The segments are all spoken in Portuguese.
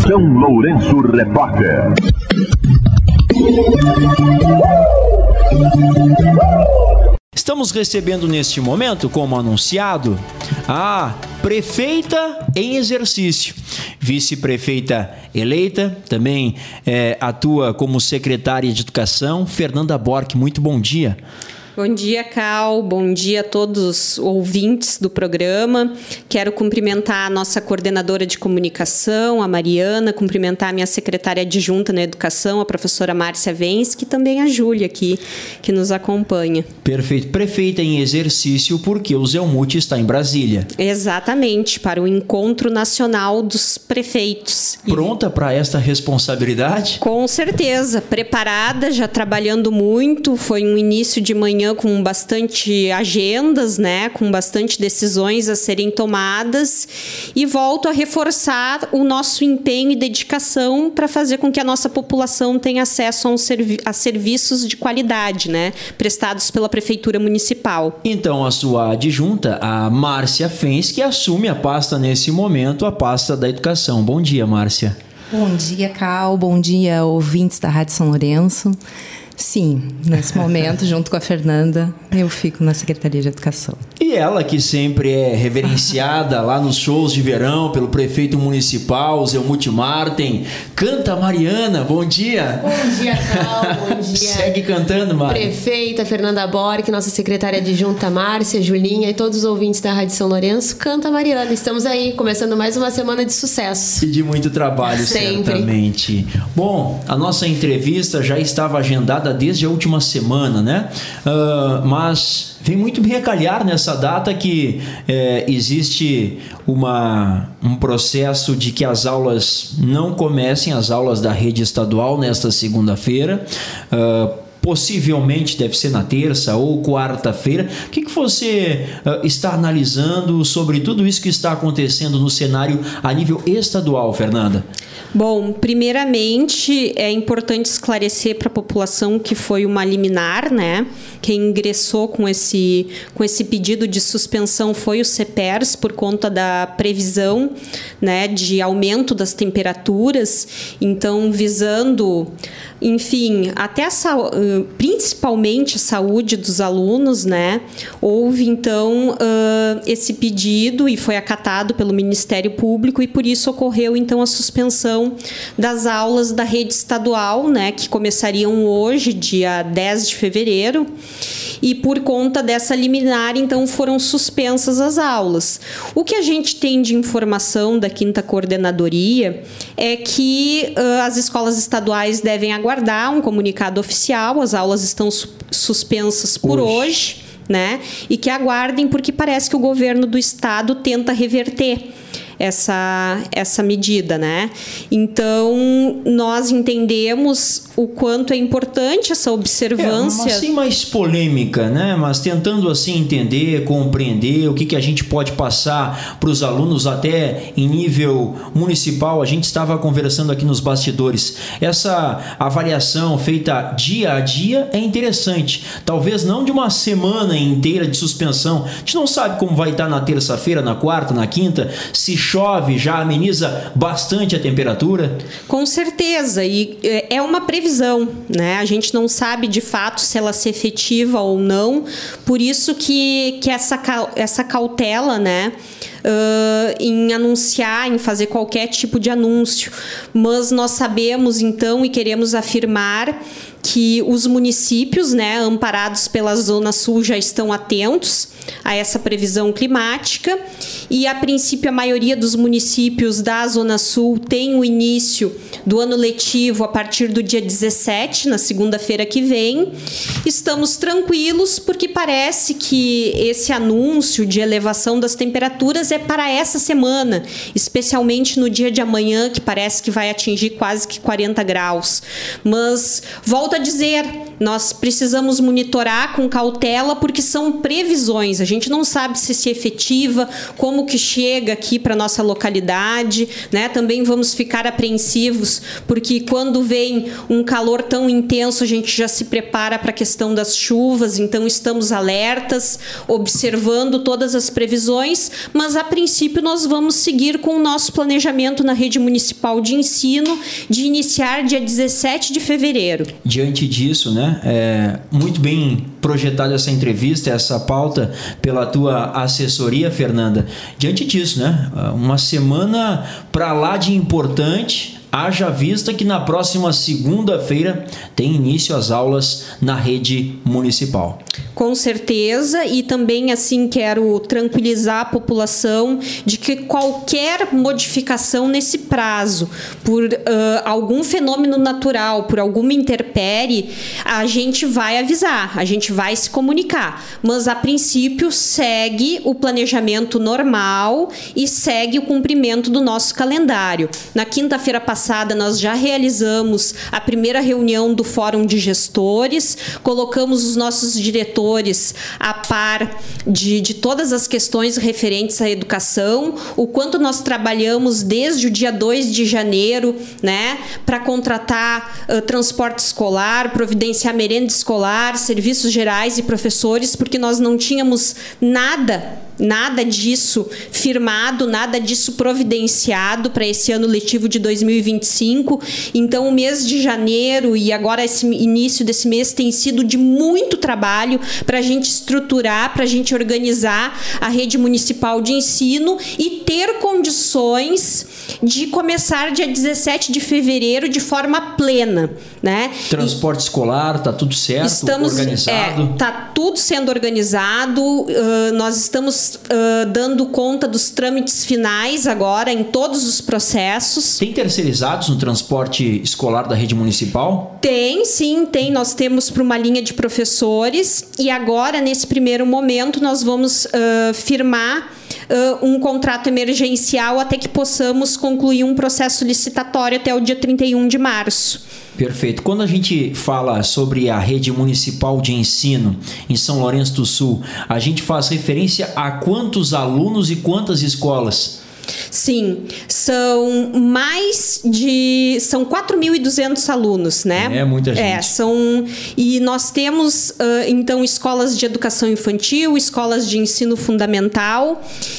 São Lourenço Repórter. Estamos recebendo neste momento, como anunciado, a prefeita em exercício, vice-prefeita eleita, também atua como secretária de Educação, Fernanda Borck. Muito bom dia. Bom dia, Cal. Bom dia a todos os ouvintes do programa. Quero cumprimentar a nossa coordenadora de comunicação, a Mariana, cumprimentar a minha secretária adjunta na educação, a professora Márcia Vensky, e também a Júlia aqui, que nos acompanha. Perfeito. Prefeita em exercício, porque o Zelmut está em Brasília. Exatamente, para o Encontro Nacional dos Prefeitos. Pronta para esta responsabilidade? Com certeza. Preparada, já trabalhando muito. Foi um início de manhã com bastante agendas, né, com bastante decisões a serem tomadas, e volto a reforçar o nosso empenho e dedicação para fazer com que a nossa população tenha acesso a serviços de qualidade, né, prestados pela Prefeitura Municipal. Então, a sua adjunta, a Márcia Vensky, assume a pasta nesse momento, a pasta da educação. Bom dia, Márcia. Bom dia, Cal. Bom dia, ouvintes da Rádio São Lourenço. Sim, nesse momento, junto com a Fernanda, eu fico na Secretaria de Educação. E ela, que sempre é reverenciada lá nos shows de verão pelo prefeito municipal, Zelmut Marten, canta Mariana. Bom dia. Bom dia, Cal. Bom dia. Segue cantando, Mari. Prefeita Fernanda Borck, nossa secretária adjunta Márcia, Julinha e todos os ouvintes da Rádio São Lourenço, canta Mariana. Estamos aí, começando mais uma semana de sucesso. E de muito trabalho, sempre. Certamente. Bom, a nossa entrevista já estava agendada desde a última semana, né? Mas vem muito bem a calhar nessa data que existe um processo de que as aulas não comecem, as aulas da rede estadual nesta segunda-feira. Possivelmente deve ser na terça ou quarta-feira. O que você está analisando sobre tudo isso que está acontecendo no cenário a nível estadual, Fernanda? Bom, primeiramente é importante esclarecer para a população que foi uma liminar, né? Quem ingressou com esse pedido de suspensão foi o CEPERS por conta da previsão, né, de aumento das temperaturas. Então, visando, enfim, até principalmente a saúde dos alunos, né? Houve então esse pedido e foi acatado pelo Ministério Público, e por isso ocorreu então a suspensão das aulas da rede estadual, né, que começariam hoje, dia 10 de fevereiro, e por conta dessa liminar, então, foram suspensas as aulas. O que a gente tem de informação da 5ª Coordenadoria é que as escolas estaduais devem aguardar um comunicado oficial, as aulas estão suspensas por hoje, né, e que aguardem, porque parece que o governo do estado tenta reverter essa medida, né? Então, nós entendemos o quanto é importante essa observância. Assim, mais polêmica, né? Mas tentando assim entender, compreender o que a gente pode passar para os alunos até em nível municipal. A gente estava conversando aqui nos bastidores. Essa avaliação feita dia a dia é interessante. Talvez não de uma semana inteira de suspensão. A gente não sabe como vai estar na terça-feira, na quarta, na quinta, se chove, já ameniza bastante a temperatura? Com certeza, e é uma previsão, né? A gente não sabe de fato se ela se efetiva ou não, por isso que essa cautela, né? Em anunciar, em fazer qualquer tipo de anúncio. Mas nós sabemos, então, e queremos afirmar que os municípios, né, amparados pela Zona Sul, já estão atentos a essa previsão climática, e a princípio a maioria dos municípios da Zona Sul tem o início do ano letivo a partir do dia 17, na segunda-feira que vem. Estamos tranquilos porque parece que esse anúncio de elevação das temperaturas é para essa semana, especialmente no dia de amanhã, que parece que vai atingir quase que 40 graus. Mas, volto a dizer, nós precisamos monitorar com cautela porque são previsões. A gente não sabe se efetiva, como que chega aqui para nossa localidade, né? Também vamos ficar apreensivos porque quando vem um calor tão intenso, a gente já se prepara para a questão das chuvas, então estamos alertas, observando todas as previsões, mas a princípio nós vamos seguir com o nosso planejamento na rede municipal de ensino de iniciar dia 17 de fevereiro. Diante disso, né, muito bem projetada essa entrevista, essa pauta pela tua assessoria, Fernanda. Diante disso, né, uma semana para lá de importante, haja vista que na próxima segunda-feira tem início as aulas na rede municipal. Com certeza, e também assim quero tranquilizar a população de que qualquer modificação nesse prazo, por algum fenômeno natural, por alguma intempérie, a gente vai avisar, a gente vai se comunicar, mas a princípio segue o planejamento normal e segue o cumprimento do nosso calendário. Na quinta-feira passada nós já realizamos a primeira reunião do Fórum de Gestores, colocamos os nossos diretores a par de todas as questões referentes à educação, o quanto nós trabalhamos desde o dia 2 de janeiro, né, para contratar transporte escolar, providenciar merenda escolar, serviços gerais e professores, porque nós não tínhamos nada disso firmado, nada disso providenciado para esse ano letivo de 2025. Então, o mês de janeiro e agora esse início desse mês tem sido de muito trabalho para a gente estruturar, para a gente organizar a rede municipal de ensino e ter condições de começar dia 17 de fevereiro de forma plena, né? Transporte escolar, está tudo certo, organizado? Está tudo sendo organizado, nós estamos dando conta dos trâmites finais agora em todos os processos. Tem terceirizados no transporte escolar da rede municipal? Tem, sim, tem. Nós temos para uma linha de professores e agora, nesse primeiro momento, nós vamos firmar um contrato emergencial até que possamos concluir um processo licitatório até o dia 31 de março. Perfeito. Quando a gente fala sobre a rede municipal de ensino em São Lourenço do Sul, a gente faz referência a quantos alunos e quantas escolas? Sim, são 4.200 alunos, né? É muita gente. E nós temos, então, escolas de educação infantil, escolas de ensino fundamental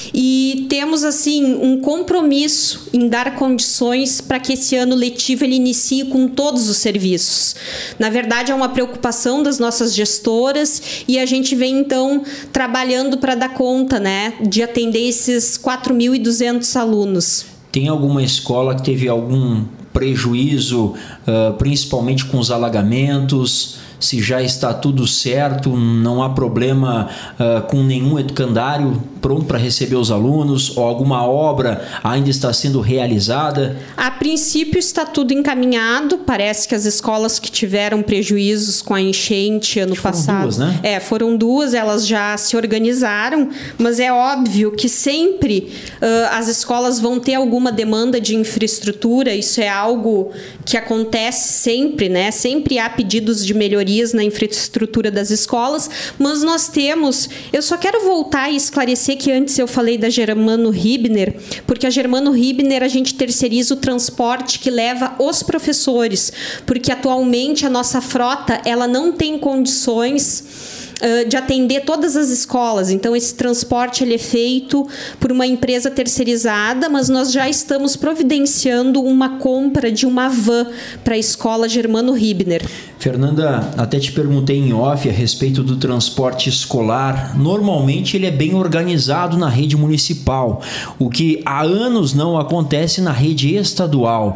e temos, assim, um compromisso em dar condições para que esse ano letivo ele inicie com todos os serviços. Na verdade, é uma preocupação das nossas gestoras e a gente vem, então, trabalhando para dar conta, né, de atender esses 4.200 alunos. Tem alguma escola que teve algum prejuízo, principalmente com os alagamentos? Se já está tudo certo, não há problema com nenhum educandário pronto para receber os alunos, ou alguma obra ainda está sendo realizada? A princípio está tudo encaminhado, parece que as escolas que tiveram prejuízos com a enchente ano passado... Foram duas, né? Foram duas, elas já se organizaram, mas é óbvio que sempre as escolas vão ter alguma demanda de infraestrutura, isso é algo que acontece sempre, né? Sempre há pedidos de melhoria na infraestrutura das escolas, mas nós temos... Eu só quero voltar e esclarecer que antes eu falei da Germano Ribner, porque a Germano Ribner a gente terceiriza o transporte que leva os professores, porque atualmente a nossa frota ela não tem condições de atender todas as escolas. Então, esse transporte ele é feito por uma empresa terceirizada, mas nós já estamos providenciando uma compra de uma van para a escola Germano Ribner. Fernanda, até te perguntei em off a respeito do transporte escolar. Normalmente ele é bem organizado na rede municipal, o que há anos não acontece na rede estadual.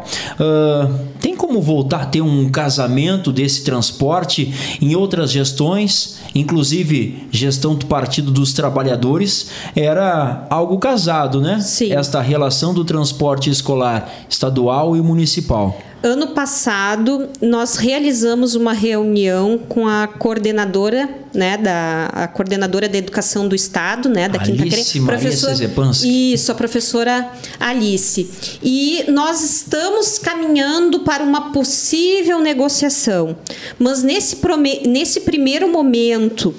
Tem como voltar a ter um casamento desse transporte em outras gestões? Inclusive, gestão do Partido dos Trabalhadores era algo casado, né? Sim. Esta relação do transporte escolar estadual e municipal. Ano passado, nós realizamos uma reunião com a coordenadora, né, a coordenadora da educação do Estado, né, da Quinta Alice Maria Cezepanski. Isso, a professora Alice. E nós estamos caminhando para uma possível negociação. Mas nesse primeiro momento,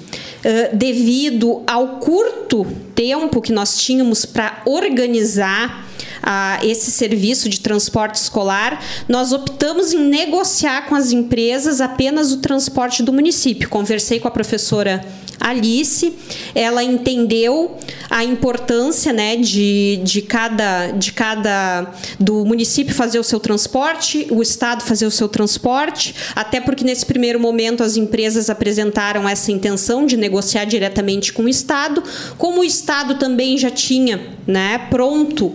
devido ao curto tempo que nós tínhamos para organizar esse serviço de transporte escolar, nós optamos em negociar com as empresas apenas o transporte do município. Conversei com a professora Alice, ela entendeu a importância, né, de cada do município fazer o seu transporte, o estado fazer o seu transporte, até porque nesse primeiro momento as empresas apresentaram essa intenção de negociar diretamente com o estado. Como o estado também já tinha, né, pronto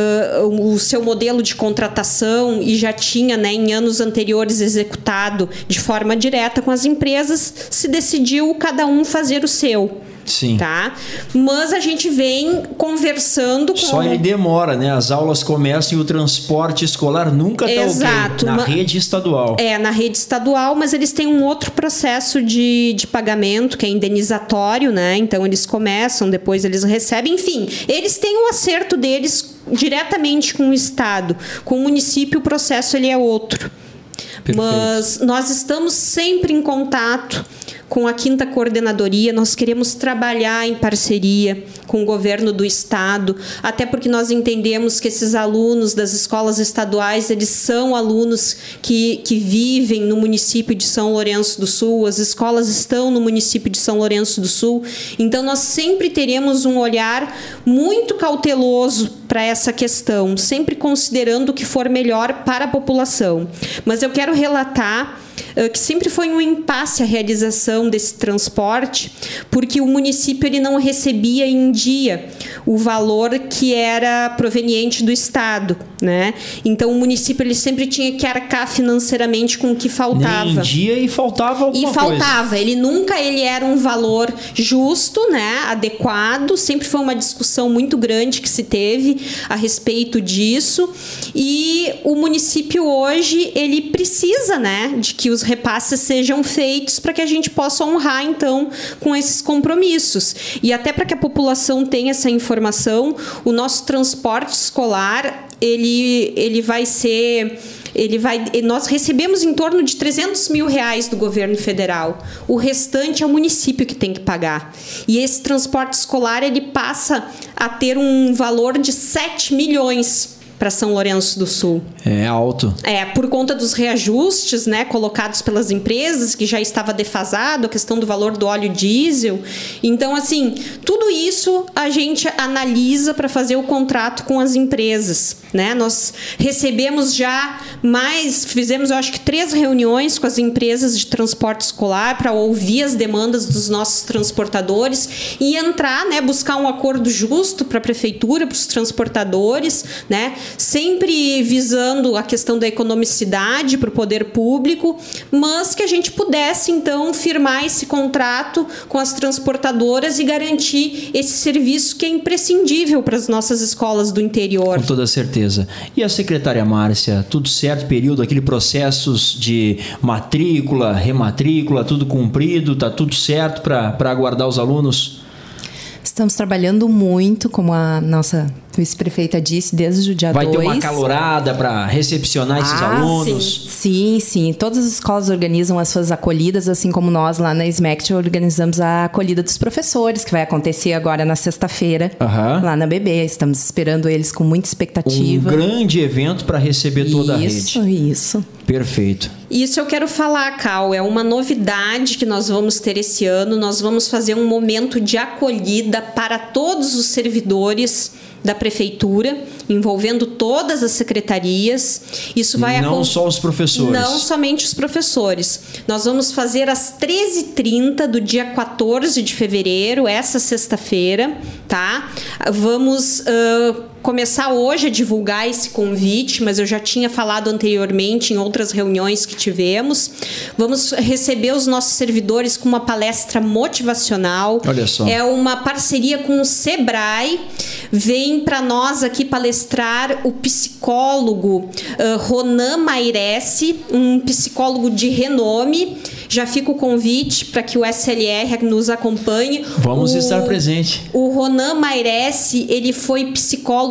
o seu modelo de contratação e já tinha, né, em anos anteriores executado de forma direta com as empresas, se decidiu cada um fazer o seu. Sim. Tá? Mas a gente vem conversando com... Só ele demora, né? As aulas começam e o transporte escolar nunca está ok. Na rede estadual. Na rede estadual, mas eles têm um outro processo de pagamento, que é indenizatório, né? Então, eles começam, depois eles recebem. Enfim, eles têm o acerto deles diretamente com o estado. Com o município, o processo ele é outro. Perfeito. Mas nós estamos sempre em contato com a 5ª Coordenadoria, nós queremos trabalhar em parceria com o governo do estado, até porque nós entendemos que esses alunos das escolas estaduais, eles são alunos que vivem no município de São Lourenço do Sul, as escolas estão no município de São Lourenço do Sul, então nós sempre teremos um olhar muito cauteloso para essa questão, sempre considerando o que for melhor para a população. Mas eu quero relatar que sempre foi um impasse a realização desse transporte, porque o município ele não recebia em dia o valor que era proveniente do estado, né? Então o município ele sempre tinha que arcar financeiramente com o que faltava. Nem em dia e faltava alguma coisa. E faltava. Ele nunca era um valor justo, né? Adequado. Sempre foi uma discussão muito grande que se teve a respeito disso. E o município hoje ele precisa, né, de que os repasses sejam feitos para que a gente possa honrar, então, com esses compromissos. E até para que a população tenha essa informação, o nosso transporte escolar, nós recebemos em torno de R$300 mil do governo federal. O restante é o município que tem que pagar. E esse transporte escolar, ele passa a ter um valor de 7 milhões para São Lourenço do Sul. É alto. Por conta dos reajustes, né, colocados pelas empresas, que já estava defasado, a questão do valor do óleo diesel. Então, assim, tudo isso a gente analisa para fazer o contrato com as empresas, né? Nós recebemos fizemos, eu acho que 3 reuniões com as empresas de transporte escolar para ouvir as demandas dos nossos transportadores e entrar, né, buscar um acordo justo para a prefeitura, para os transportadores, né? Sempre visando a questão da economicidade para o poder público, mas que a gente pudesse, então, firmar esse contrato com as transportadoras e garantir esse serviço que é imprescindível para as nossas escolas do interior. Com toda certeza. E a secretária Márcia, tudo certo, período, aquele processos de matrícula, rematrícula, tudo cumprido, tá tudo certo para aguardar os alunos? Estamos trabalhando muito, como a nossa vice-prefeita disse, desde o dia 2. Vai ter uma calorada para recepcionar esses alunos? Sim. Todas as escolas organizam as suas acolhidas, assim como nós lá na SMECT organizamos a acolhida dos professores, que vai acontecer agora na sexta-feira, lá na BB. Estamos esperando eles com muita expectativa. Um grande evento para receber toda a rede. Isso. Perfeito. Isso eu quero falar, Cal, é uma novidade que nós vamos ter esse ano. Nós vamos fazer um momento de acolhida para todos os servidores da prefeitura, envolvendo todas as secretarias. Isso vai não só os professores. Não somente os professores. Nós vamos fazer às 13h30 do dia 14 de fevereiro, essa sexta-feira, tá? Vamos começar hoje a divulgar esse convite, mas eu já tinha falado anteriormente em outras reuniões que tivemos. Vamos receber os nossos servidores com uma palestra motivacional. Olha só. É uma parceria com o Sebrae. Vem para nós aqui palestrar o psicólogo Ronan Mairesse, um psicólogo de renome. Já fica o convite para que o SLR nos acompanhe. Vamos estar presente. O Ronan Mairesse, ele foi psicólogo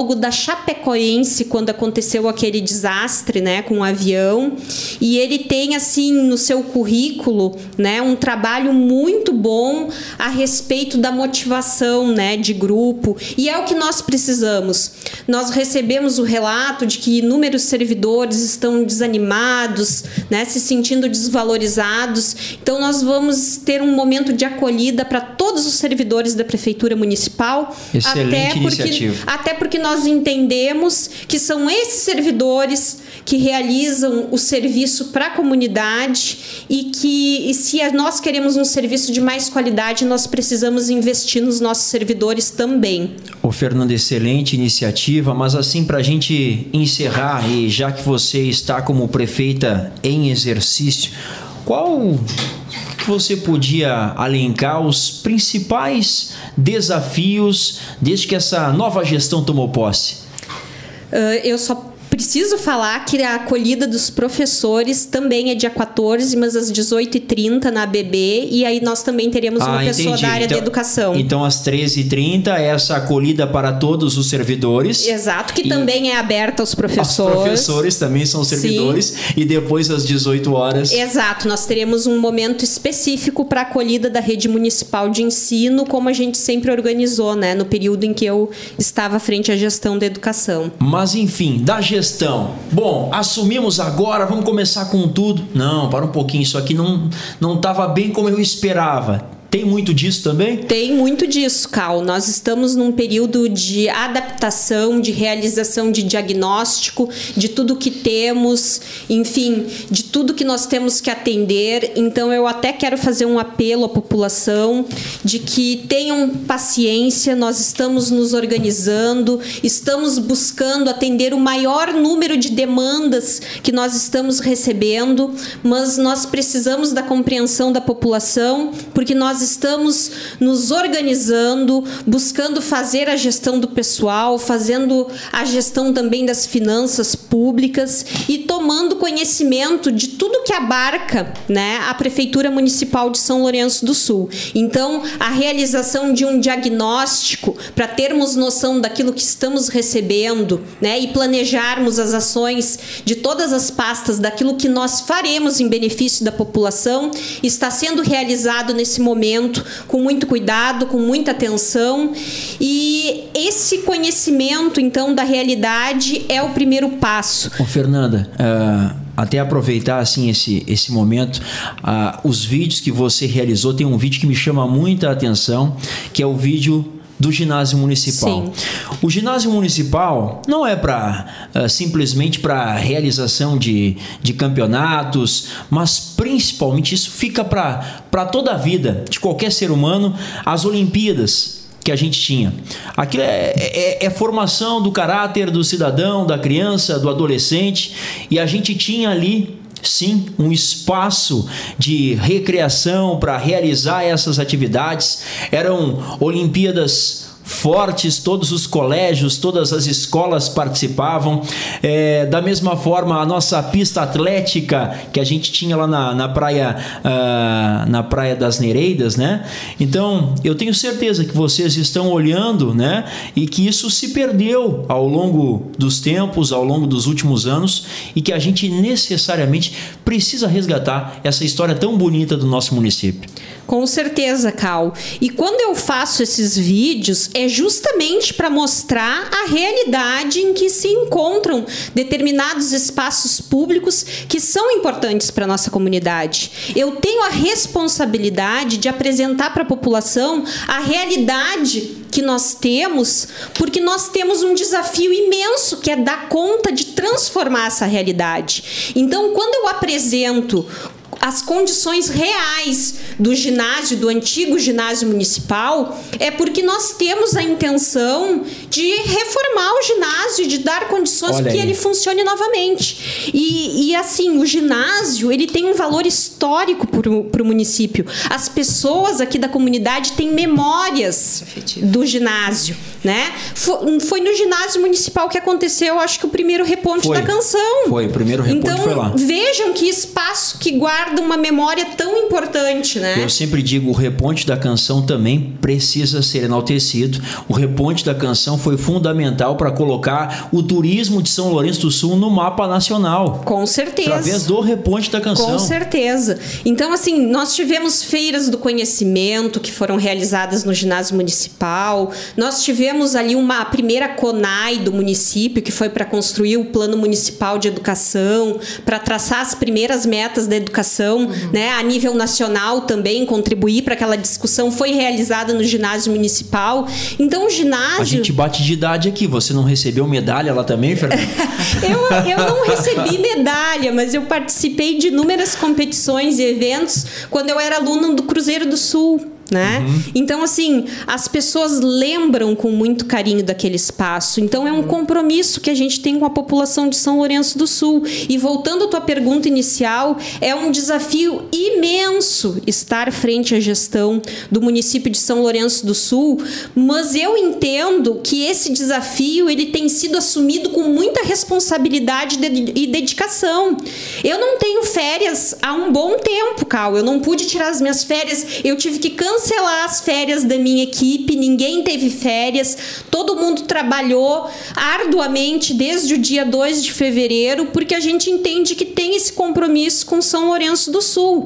biólogo da Chapecoense quando aconteceu aquele desastre, né, com o avião, e ele tem assim no seu currículo, né, um trabalho muito bom a respeito da motivação, né, de grupo, e é o que nós precisamos. Nós recebemos o relato de que inúmeros servidores estão desanimados, né, se sentindo desvalorizados. Então nós vamos ter um momento de acolhida para todos os servidores da Prefeitura Municipal. Excelente iniciativa. Até porque nós entendemos que são esses servidores que realizam o serviço para a comunidade e se nós queremos um serviço de mais qualidade, nós precisamos investir nos nossos servidores também. Ô, Fernanda, excelente iniciativa, mas assim, para a gente encerrar, e já que você está como prefeita em exercício, qual que você podia alencar os principais desafios desde que essa nova gestão tomou posse? Eu só preciso falar que a acolhida dos professores também é dia 14, mas às 18h30 na ABB, e aí nós também teremos uma pessoa da área da educação. Então, às 13h30, essa acolhida para todos os servidores. Exato, que também é aberta aos professores. Os professores também são servidores. Sim. E depois, às 18 horas... Exato, nós teremos um momento específico para a acolhida da rede municipal de ensino, como a gente sempre organizou, né, no período em que eu estava à frente à gestão da educação. Mas, enfim, da gestão. Bom, assumimos agora, vamos começar com tudo. Não, para um pouquinho, isso aqui não estava bem como eu esperava. Tem muito disso também? Tem muito disso, Cal. Nós estamos num período de adaptação, de realização de diagnóstico, de tudo que temos, enfim, de tudo que nós temos que atender. Então, eu até quero fazer um apelo à população de que tenham paciência, nós estamos nos organizando, estamos buscando atender o maior número de demandas que nós estamos recebendo, mas nós precisamos da compreensão da população, porque nós estamos nos organizando, buscando fazer a gestão do pessoal, fazendo a gestão também das finanças públicas e tomando conhecimento de tudo que abarca, né, a Prefeitura Municipal de São Lourenço do Sul. Então, a realização de um diagnóstico para termos noção daquilo que estamos recebendo, né, e planejarmos as ações de todas as pastas daquilo que nós faremos em benefício da população, está sendo realizado nesse momento com muito cuidado, com muita atenção, e esse conhecimento, então, da realidade é o primeiro passo. Ô, Fernanda, até aproveitar assim esse momento, os vídeos que você realizou, tem um vídeo que me chama muita atenção, que é o vídeo do ginásio municipal. Sim. O ginásio municipal não é simplesmente para realização de campeonatos, mas principalmente isso fica para toda a vida de qualquer ser humano, as Olimpíadas que a gente tinha. Aquilo é formação do caráter do cidadão, da criança, do adolescente, e a gente tinha ali, sim, um espaço de recreação para realizar essas atividades. Eram Olimpíadas fortes, todos os colégios, todas as escolas participavam. Da mesma forma, a nossa pista atlética que a gente tinha lá na Praia das Nereidas, né? Então, eu tenho certeza que vocês estão olhando, né? E que isso se perdeu ao longo dos tempos, ao longo dos últimos anos, e que a gente necessariamente precisa resgatar essa história tão bonita do nosso município. Com certeza, Cal. E quando eu faço esses vídeos, é justamente para mostrar a realidade em que se encontram determinados espaços públicos que são importantes para a nossa comunidade. Eu tenho a responsabilidade de apresentar para a população a realidade que nós temos, porque nós temos um desafio imenso, que é dar conta de transformar essa realidade. Então, quando eu apresento as condições reais do ginásio, do antigo ginásio municipal, é porque nós temos a intenção de reformar o ginásio, de dar condições que ele funcione novamente. E assim, o ginásio, ele tem um valor histórico para o município. As pessoas aqui da comunidade têm memórias do ginásio, né? Foi no ginásio municipal que aconteceu, acho que o primeiro reponte da canção. Foi, o primeiro reponte foi lá. Então, vejam que espaço que guarda uma memória tão importante, né? Eu sempre digo, o reponte da canção também precisa ser enaltecido. O reponte da canção foi fundamental para colocar o turismo de São Lourenço do Sul no mapa nacional. Com certeza. Através do reponte da canção. Com certeza. Então, assim, nós tivemos feiras do conhecimento que foram realizadas no ginásio municipal. Nós tivemos ali uma primeira CONAI do município, que foi para construir o plano municipal de educação, para traçar as primeiras metas da educação, né? A nível nacional também, contribuir para aquela discussão, foi realizada no ginásio municipal. Então, o ginásio... A gente bate de idade aqui. Você não recebeu medalha lá também, Fernanda? eu não recebi medalha, mas eu participei de inúmeras competições e eventos quando eu era aluna do Cruzeiro do Sul, né? Então, assim, as pessoas lembram com muito carinho daquele espaço. Então, é um compromisso que a gente tem com a população de São Lourenço do Sul. E voltando à tua pergunta inicial, é um desafio imenso estar frente à gestão do município de São Lourenço do Sul, mas eu entendo que esse desafio ele tem sido assumido com muita responsabilidade e dedicação. Eu não tenho férias há um bom tempo, Cal. Eu não pude tirar as minhas férias. Eu tive que cancelar as férias da minha equipe, ninguém teve férias, todo mundo trabalhou arduamente desde o dia 2 de fevereiro, porque a gente entende que tem esse compromisso com São Lourenço do Sul.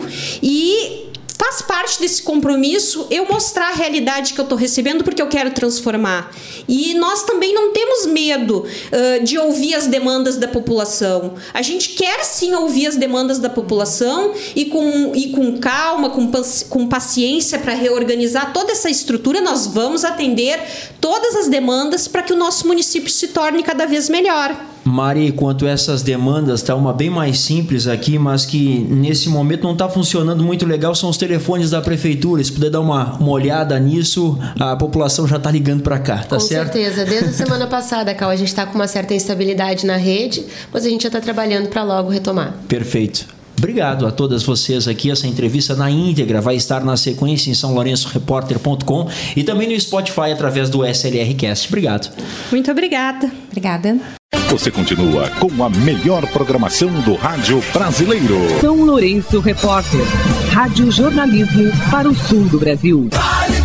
E faz parte desse compromisso eu mostrar a realidade que eu estou recebendo, porque eu quero transformar. E nós também não temos medo de ouvir as demandas da população. A gente quer sim ouvir as demandas da população e com calma, com paciência para reorganizar toda essa estrutura, nós vamos atender todas as demandas para que o nosso município se torne cada vez melhor. Mari, quanto a essas demandas, tá uma bem mais simples aqui, mas que nesse momento não está funcionando muito legal, são os telefones da prefeitura. Se puder dar uma olhada nisso, a população já está ligando para cá, tá certo? Com certeza. Desde a semana passada, Cal, a gente está com uma certa instabilidade na rede, mas a gente já está trabalhando para logo retomar. Perfeito. Obrigado a todas vocês aqui. Essa entrevista na íntegra vai estar na sequência em saolourençoreporter.com e também no Spotify através do SLRcast. Obrigado. Muito obrigada. Obrigada. Você continua com a melhor programação do rádio brasileiro. São Lourenço Repórter. Rádio Jornalismo para o sul do Brasil.